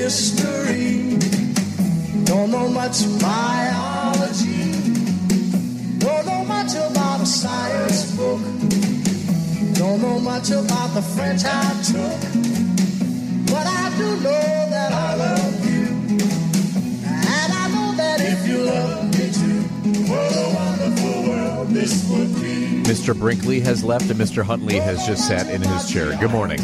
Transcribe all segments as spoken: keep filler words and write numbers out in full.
history. Don't know much biology. Don't know much about a science book. Don't know much about the French I took. But I do know that I love you. And I know that if you love me too, what a wonderful world this would be. Mister Brinkley has left and Mister Huntley has just sat in his chair. Good morning.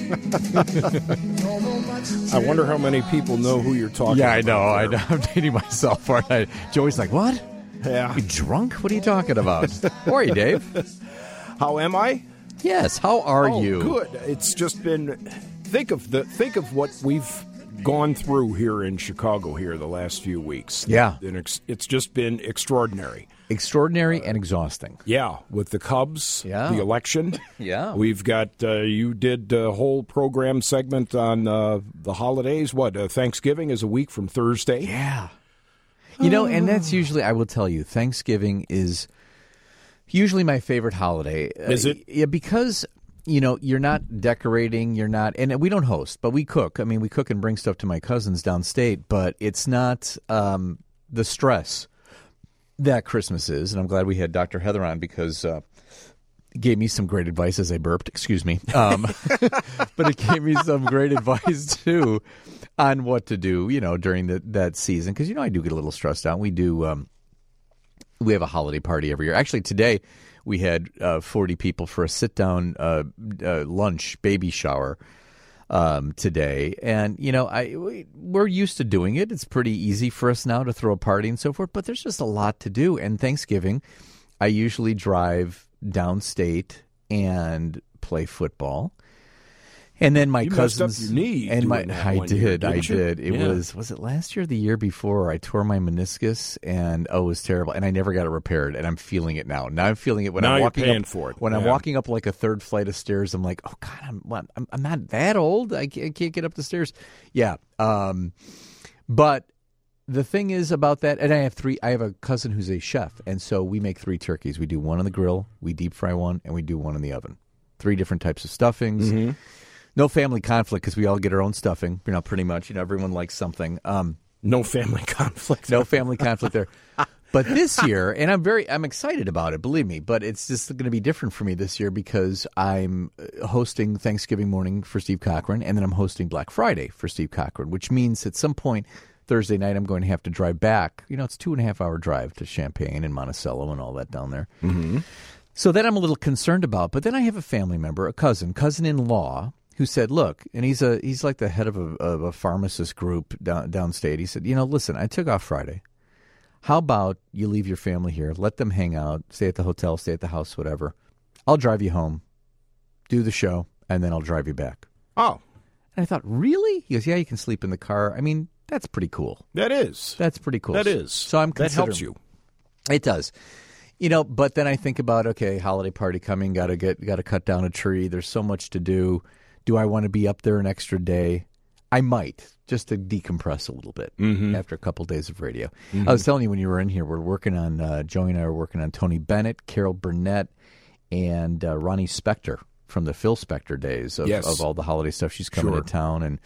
I wonder how many people know who you're talking yeah, about. I know. I know. I'm dating myself, aren't I? Joey's like, what? Yeah. Are you drunk? What are you talking about? How are you, Dave? How am I? Yes. How are oh, you? Good. It's just been think of the think of what we've gone through here in Chicago here the last few weeks. Yeah. And it's, it's just been extraordinary. Extraordinary and exhausting. Yeah, with the Cubs, yeah. the election. Yeah. We've got, uh, you did a whole program segment on uh, the holidays. What, uh, Thanksgiving is a week from Thursday? Yeah. You know, and that's usually, I will tell you, Thanksgiving is usually my favorite holiday. Is it? Uh, yeah, because, you know, you're not decorating, you're not, and we don't host, but we cook. I mean, we cook and bring stuff to my cousins downstate, but it's not um, the stress that Christmas is, and I'm glad we had Doctor Heather on because uh, it gave me some great advice as I burped. Excuse me. Um, but it gave me some great advice, too, on what to do, you know, during the, that season. Because, you know, I do get a little stressed out. We do, um, we have a holiday party every year. Actually, today we had uh, forty people for a sit-down uh, uh, lunch baby shower. Um, today. And, you know, I we, we're used to doing it. It's pretty easy for us now to throw a party and so forth, but there's just a lot to do. And Thanksgiving, I usually drive downstate and play football. And then my you cousins messed up your knee and my that I one did, year, I didn't you? did. It yeah. was was it last year or the year before I tore my meniscus and oh it was terrible and I never got it repaired and I'm feeling it now. Now I'm feeling it when now I'm you're walking paying up for it. when yeah. I'm walking up like a third flight of stairs. I'm like, oh God, I'm what, I'm, I'm not that old. I can't, I can't get up the stairs. Yeah, um, but the thing is about that, and I have three. I have a cousin who's a chef, and so we make three turkeys. We do one on the grill, we deep fry one, and we do one in the oven. Three different types of stuffings. Mm-hmm. No family conflict because we all get our own stuffing. You know, pretty much. You know, everyone likes something. Um, no family conflict. no family conflict there. But this year, and I'm very, I'm excited about it. Believe me. But it's just going to be different for me this year because I'm hosting Thanksgiving morning for Steve Cochran, and then I'm hosting Black Friday for Steve Cochran, which means at some point Thursday night I'm going to have to drive back. You know, it's a two and a half hour drive to Champaign and Monticello and all that down there. Mm-hmm. So that I'm a little concerned about. But then I have a family member, a cousin, cousin-in-law, who said, look, and he's a he's like the head of a, of a pharmacist group down, downstate. He said, you know, listen, I took off Friday. How about you leave your family here, let them hang out, stay at the hotel, stay at the house, whatever. I'll drive you home, do the show, and then I'll drive you back. Oh. And I thought, really? He goes, yeah, you can sleep in the car. I mean, that's pretty cool. That is. That's pretty cool. That is. So I'm That helps you. It does. You know, but then I think about, okay, holiday party coming, got to get, got to cut down a tree. There's so much to do. Do I want to be up there an extra day? I might, just to decompress a little bit mm-hmm. after a couple days of radio. Mm-hmm. I was telling you when you were in here, we're working on, uh, Joey and I are working on Tony Bennett, Carol Burnett, and uh, Ronnie Spector from the Phil Spector days of, yes. of all the holiday stuff. She's coming sure. to town. And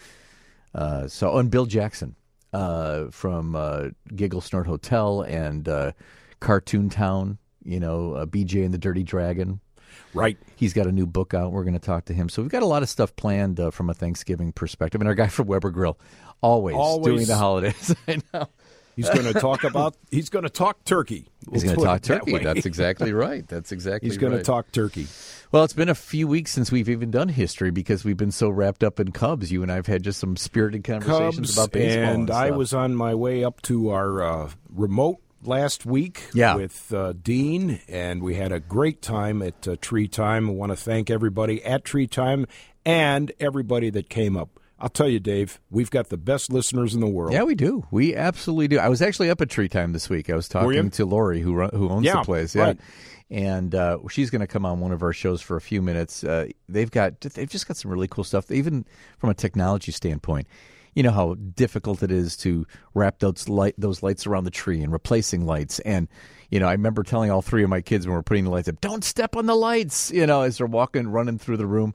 uh, so, oh, and Bill Jackson uh, from uh, Giggle Snort Hotel and uh, Cartoon Town, you know, uh, B J and the Dirty Dragon. Right. He's got a new book out. We're going to talk to him. So we've got a lot of stuff planned uh, from a Thanksgiving perspective. And our guy from Weber Grill, always, always. doing the holidays. I know. He's going to talk about, he's going to talk turkey. We'll he's going to talk turkey. That That's exactly right. That's exactly he's right. He's going to talk turkey. Well, it's been a few weeks since we've even done history because we've been so wrapped up in Cubs. You and I have had just some spirited conversations Cubs, about baseball. And, and I stuff. was on my way up to our uh, remote last week yeah. with uh, Dean, and we had a great time at uh, Tree Time. I want to thank everybody at Tree Time and everybody that came up. I'll tell you, Dave, we've got the best listeners in the world. Yeah, we do. We absolutely do. I was actually up at Tree Time this week. I was talking to Lori, who run, who owns yeah, the place. Yeah, right. And uh, she's going to come on one of our shows for a few minutes. Uh, they've got they've just got some really cool stuff, even from a technology standpoint. You know how difficult it is to wrap those light those lights around the tree and replacing lights. And you know, I remember telling all three of my kids when we were putting the lights up, "Don't step on the lights." You know, as they're walking, running through the room.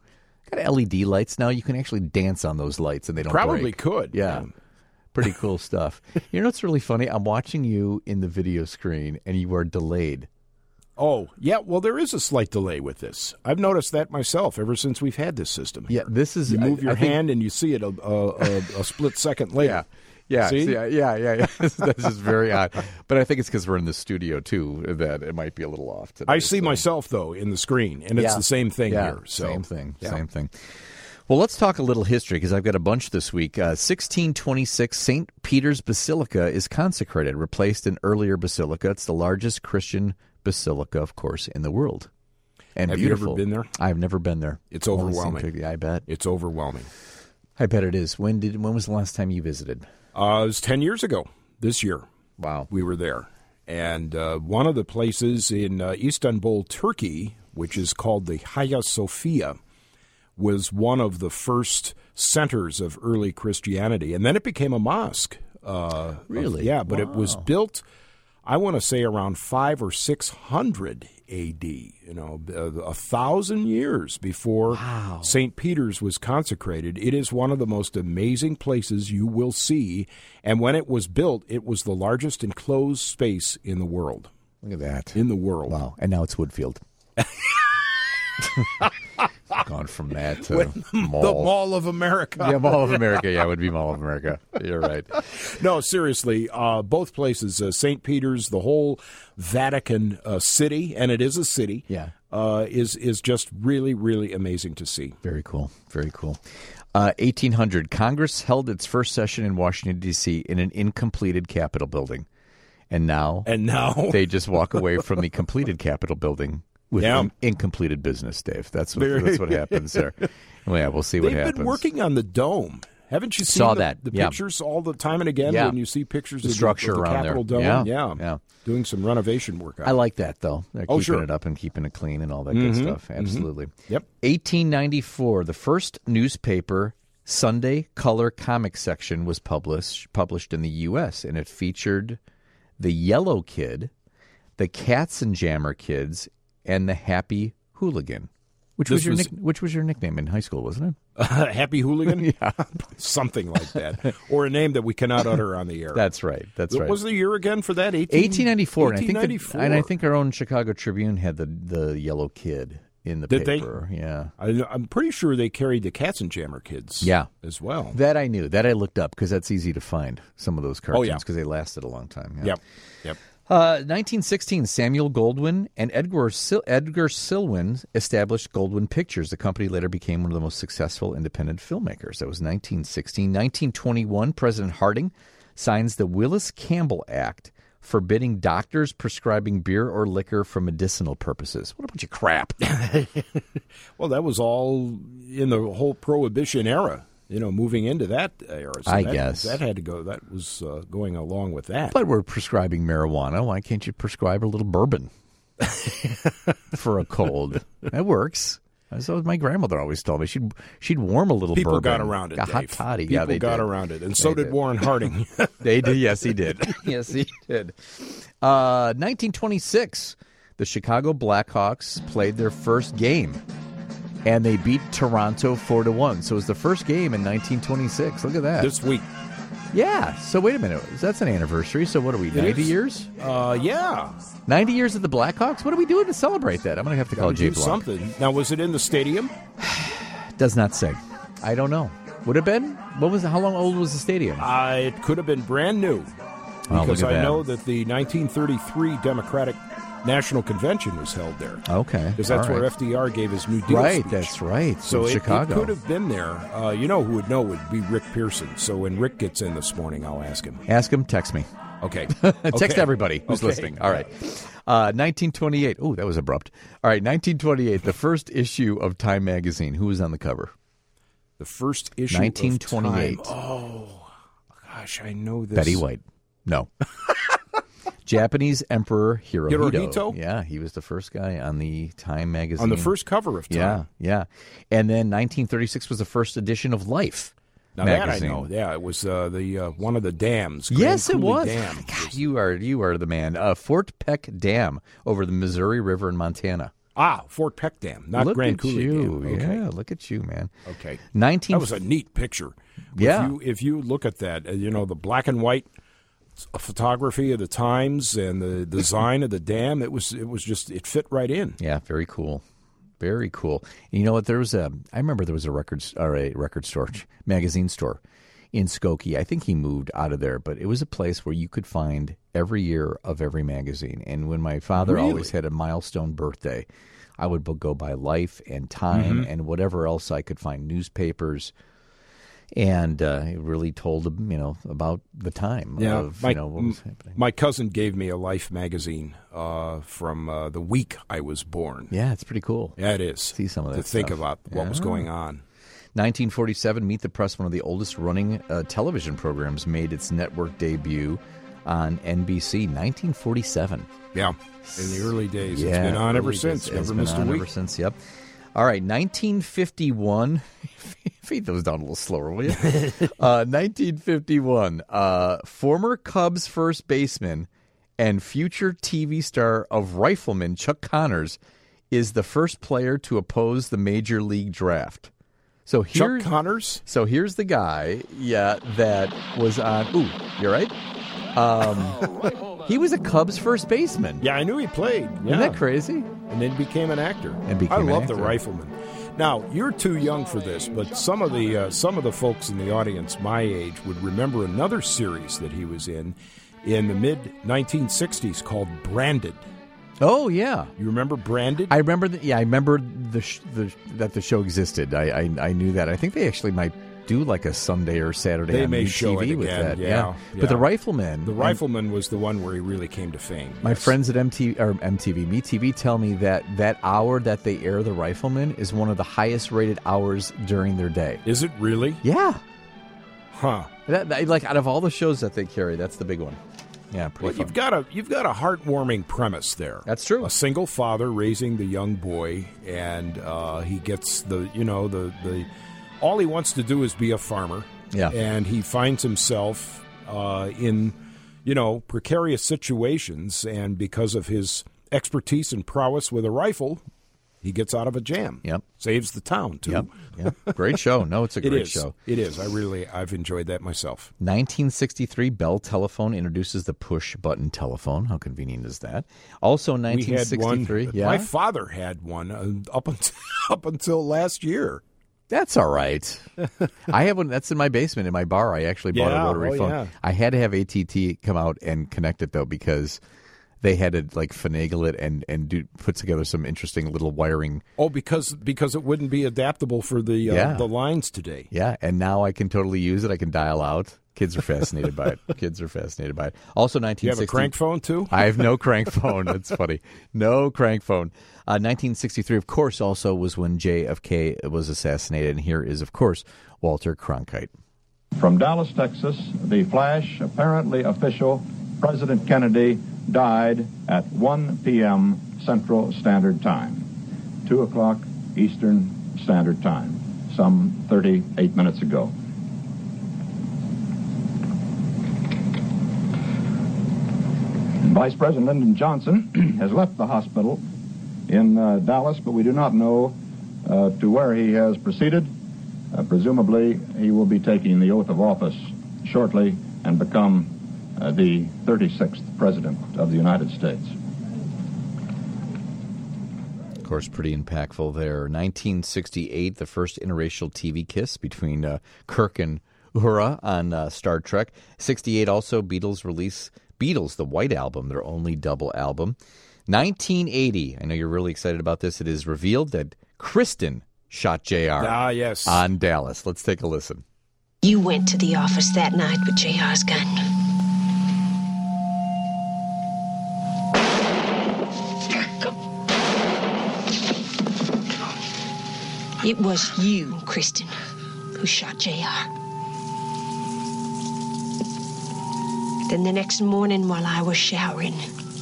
got L E D lights now. You can actually dance on those lights, and they don't Probably break. could. Yeah. Pretty cool stuff. You know what's really funny? I'm watching you in the video screen, and you are delayed. Oh, yeah. Well, there is a slight delay with this. I've noticed that myself ever since we've had this system. Yeah, this is... You move I, your I think, hand, and you see it a, a, a, a split second later. Yeah. Yeah, See? see, yeah, yeah, yeah. yeah. This is very odd. But I think it's because we're in the studio, too, that it might be a little off today. I see so. myself, though, in the screen, and it's Yeah. the same thing yeah, here. So. Same thing, Yeah. same thing. Well, let's talk a little history, because I've got a bunch this week. Uh, sixteen twenty-six, Saint Peter's Basilica is consecrated, replaced an earlier basilica. It's the largest Christian basilica, of course, in the world. And Have beautiful. you ever been there? I've never been there. It's Only seen overwhelming. pictures. Yeah, I bet. It's overwhelming. I bet it is. When did? When was the last time you visited? Uh, it was ten years ago this year. Wow. We were there. And uh, one of the places in uh, Istanbul, Turkey, which is called the Hagia Sophia, was one of the first centers of early Christianity. And then it became a mosque. Uh, Really? Of, yeah, but Wow. it was built, I want to say, around five or six hundred A D. You know, a, a thousand years before Wow. Saint Peter's was consecrated. It is one of the most amazing places you will see. And when it was built, it was the largest enclosed space in the world. Look at that. In the world. Wow. And now it's Woodfield. Gone from that to When mall. The Mall of America. Yeah, Mall of America. Yeah, it would be Mall of America. You're right. No, seriously, uh, both places, uh, Saint Peter's, the whole Vatican uh, city, and it is a city, Yeah. uh, is is just really, really amazing to see. Very cool. Very cool. Uh, eighteen hundred, Congress held its first session in Washington, D C in an incompleted Capitol building. And now And now, they just walk away from the completed Capitol building with Yeah. in- incompleted business, Dave. That's what, Very- that's what happens there. Well, yeah, we'll see what they've happens. been working on the dome. Haven't you seen Saw the, that, the yeah. pictures all the time and again Yeah. when you see pictures The of structure the, of the around Capitol there. dome? Yeah, yeah. Doing some renovation work on I it. like that, though. They're Oh, keeping sure. it up and keeping it clean and all that good Mhm, stuff. Absolutely. Yep. eighteen ninety-four, the first newspaper Sunday color comic section was published published in the U S, and it featured the Yellow Kid, the Katzenjammer Kids, and the Happy Hooligan. Which This was your was- nick- which was your nickname in high school, wasn't it? Uh, Happy Hooligan? Yeah. Something like that. Or a name that we cannot utter on the air. That's right. That's What right. was the year again for that? eighteen eighteen ninety-four, and I think the, eighteen ninety-four. and I think our own Chicago Tribune had the the Yellow Kid in the Did they? paper. Yeah. I, I'm pretty sure they carried the Katzenjammer Kids Yeah. as well. That I knew. That I looked up because that's easy to find, some of those cartoons, Oh, yeah. because they lasted a long time. Yeah. Yep. Yep. Uh, nineteen sixteen, Samuel Goldwyn and Edgar, Sil- Edgar Silwin established Goldwyn Pictures. The company later became one of the most successful independent filmmakers. That was nineteen sixteen. nineteen twenty-one, President Harding signs the Willis Campbell Act, forbidding doctors prescribing beer or liquor for medicinal purposes. What a bunch of crap. Well, that was all in the whole Prohibition era. You know, moving into that era. So I that, guess. that had to go. That was uh, going along with that. But we're prescribing marijuana. Why can't you prescribe a little bourbon for a cold? That works. So my grandmother always told me she'd she'd warm a little People bourbon. got around it, A hot Dave. toddy. People Yeah, they got did. around it, and so They did did. Warren Harding. They did. Yes, he did. yes, he did. Uh, nineteen twenty-six, the Chicago Blackhawks played their first game, and they beat Toronto four to one. So it was the first game in nineteen twenty-six. Look at that. This week. yeah. So wait a minute. That's an anniversary. So what are we? Ninety is. years? Uh, yeah. Ninety years of the Blackhawks. What are we doing to celebrate that? I'm going to have to call Gotta Jay do Blanc. something. Now, was it in the stadium? Does not say. I don't know. Would have been? What was? How long old was the stadium? Uh, it could have been brand new. Oh, Because look at I that. know that the nineteen thirty-three Democratic National Convention was held there. Okay, Because that's all where right. F D R gave his New Deal Right, speech. that's right. So With it, Chicago. it could have been there. Uh, you know who would know would be Rick Pearson. So when Rick gets in this morning, I'll ask him. Ask him. Text me. Okay. Text Okay. everybody who's Okay. listening. All right. Uh, nineteen twenty-eight. Oh, that was abrupt. All right, nineteen twenty-eight. The first issue of Time magazine. Who was on the cover? The first issue nineteen of twenty-eight. Time. Oh, gosh, I know this. Betty White. No. Japanese Emperor Hirohito. Hirohito? Yeah, he was the first guy on the Time magazine. On the first cover of Time. Yeah, yeah. And then nineteen thirty-six was the first edition of Life Now magazine. that I know. Yeah, it was uh, the uh, one of the dams. Grand Yes, it Coulee was. Dam. God, you are you are the man. Uh, Fort Peck Dam over the Missouri River in Montana. Ah, Fort Peck Dam, not look Grand at Coulee you. Dam. Okay. Yeah, look at you, man. Okay. nineteen That was a neat picture. Yeah. If you, if you look at that, uh, you know, the black and white photography of the times and the design of the dam, it was it was just, it fit right in. Yeah, very cool. Very cool. And you know what? There was a, I remember there was a record, or a record store, magazine store in Skokie. I think he moved out of there, but it was a place where you could find every year of every magazine. And when my father Really? always had a milestone birthday, I would go by Life and Time Mm-hmm. and whatever else I could find, newspapers. And uh, it really told him, you know, about the time Yeah, of, my, you know, what was happening. my cousin gave me a Life magazine uh, from uh, the week I was born. Yeah, it's pretty cool. Yeah, it is. See some of that to think stuff. about what was Yeah. going on. nineteen forty-seven, Meet the Press, one of the oldest running uh, television programs, made its network debut on N B C. nineteen forty-seven. Yeah, in the early days. Yeah, It's been on ever early since. days. Never It's been missed a on week. ever since, yep. All right, nineteen fifty-one. Feed those down a little slower, will you? uh, nineteen fifty-one. Uh, former Cubs first baseman and future T V star of Rifleman Chuck Connors is the first player to oppose the Major League Draft. So here, Chuck Connors? So here's the guy, yeah, that was on. Ooh, you're right. Um, he was a Cubs first baseman. Yeah, I knew he played. Yeah. Isn't that crazy? And then became an actor. And became I an love actor. the Rifleman. Now, you're too young for this, but some of the uh, some of the folks in the audience my age would remember another series that he was in in the mid nineteen sixties called Branded. Oh yeah, You remember Branded? I remember. The, yeah, I remember the, sh- the that the show existed. I, I I knew that. I think they actually might do like a Sunday or Saturday They on may U T V show it with again, that. yeah, yeah. yeah. But the Rifleman, the Rifleman was the one where he really came to fame. My yes. friends at M T V or M T V, Me T V, tell me that that hour that they air the Rifleman is one of the highest rated hours during their day. Is it really? Yeah, Huh. that, that- like out of all the shows that they carry, that's the big one. Yeah, pretty Well, fun. you've got a you've got a heartwarming premise there. That's true. A single father raising the young boy, and uh, he gets the you know the the all he wants to do is be a farmer. Yeah. and he finds himself uh, in you know precarious situations, and because of his expertise and prowess with a rifle, he gets out of a jam. Yep. Saves the town too. Yep, yep. Great show. No, it's a It great is. show. It is. I really I've enjoyed that myself. nineteen sixty-three, Bell Telephone introduces the push-button telephone. How convenient is that? Also, We nineteen had sixty-three. one. Yeah, My father had one uh, up until up until last year. that's all right. I have one that's in my basement in my bar. I actually bought Yeah, a rotary oh, phone. yeah. I had to have A T T come out and connect it though because they had to like finagle it and and do put together some interesting little wiring. Oh, because because it wouldn't be adaptable for the uh, Yeah. the lines today. Yeah, and now I can totally use it. I can dial out. Kids are fascinated by it. Kids are fascinated by it. Also, nineteen You have sixty. a crank phone too? I have no crank phone. That's funny. No crank phone. Uh, nineteen sixty-three, of course, also was when J F K was assassinated. And here is, of course, Walter Cronkite. From Dallas, Texas, the flash, apparently official, President Kennedy died at one p.m. Central Standard Time, two o'clock Eastern Standard Time, some thirty-eight minutes ago. Vice President Lyndon Johnson has left the hospital in uh, Dallas, but we do not know uh, to where he has proceeded. Uh, presumably, he will be taking the oath of office shortly and become uh, the thirty-sixth President of the United States. Of course, pretty impactful there. nineteen sixty-eight, the first interracial T V kiss between uh, Kirk and Uhura on uh, Star Trek. sixty-eight also, Beatles release Beatles, the White Album, their only double album. nineteen eighty, I know you're really excited about this. It is revealed that Kristen shot J R Ah, yes. on Dallas. Let's take a listen. You went to the office that night with J R's gun. It was you, Kristen, who shot J R. Then the next morning while I was showering,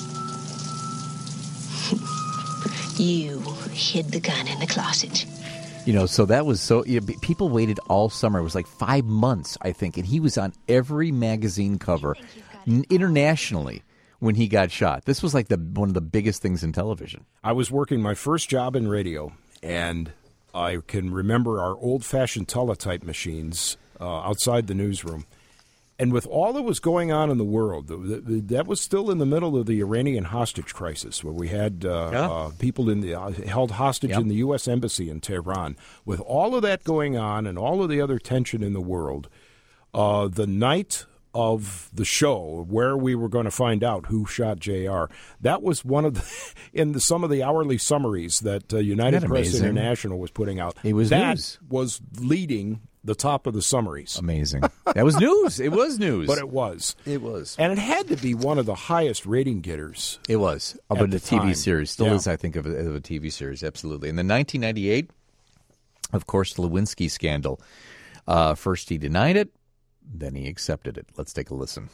you hid the gun in the closet. You know, so that was so, you know, people waited all summer. It was like five months, I think, and he was on every magazine cover n- internationally when he got shot. This was like the one of the biggest things in television. I was working my first job in radio, and I can remember our old-fashioned teletype machines uh, outside the newsroom. And with all that was going on in the world, that was still in the middle of the Iranian hostage crisis, where we had uh, yeah. uh, people in the uh, held hostage yep. in the U S Embassy in Tehran. With all of that going on and all of the other tension in the world, uh, the night of the show where we were going to find out who shot J R, that was one of the in the, some of the hourly summaries that uh, United Isn't that Press amazing? International was putting out. It was that news. was leading the top of the summaries. Amazing. That was news. It was news. But it was. It was. And it had to be one of the highest rating getters. It was. Of at a the T V time. series. Still Yeah. is, I think, of a, of a T V series. Absolutely. In the nineteen ninety-eight, of course, the Lewinsky scandal. Uh, first he denied it, then he accepted it. Let's take a listen.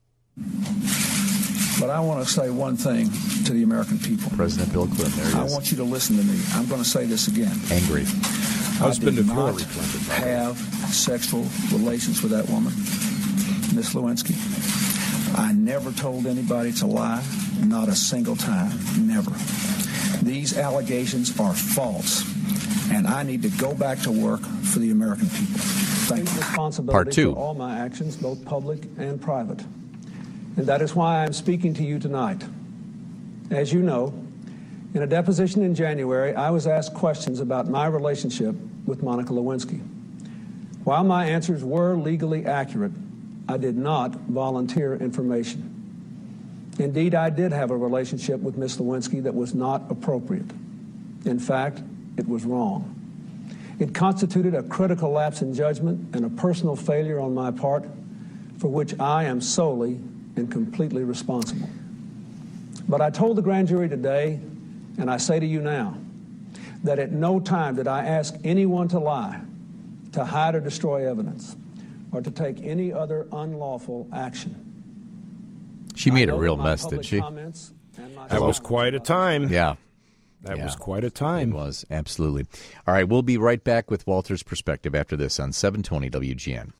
But I want to say one thing to the American people. President Bill Clinton, there he I is. want you to listen to me. I'm going to say this again. Angry. Husband I of did Hillary not Clinton, by the way. have sexual relations with that woman, Miss Lewinsky. I never told anybody to lie, not a single time, never. These allegations are false, and I need to go back to work for the American people. Thank you. Responsibility Part two. for all my actions, both public and private. And that is why I'm speaking to you tonight. As you know, in a deposition in January, I was asked questions about my relationship with Monica Lewinsky. While my answers were legally accurate, I did not volunteer information. Indeed, I did have a relationship with Miss Lewinsky that was not appropriate. In fact, it was wrong. It constituted a critical lapse in judgment and a personal failure on my part for which I am solely and completely responsible. But I told the grand jury today, and I say to you now, that at no time did I ask anyone to lie, to hide or destroy evidence, or to take any other unlawful action. She made I a know real that my mess, did public she? comments and my That was silence quite a about- time. Yeah. That Yeah. was quite a time. It was, absolutely. All right, we'll be right back with Walter's perspective after this on seven twenty W G N.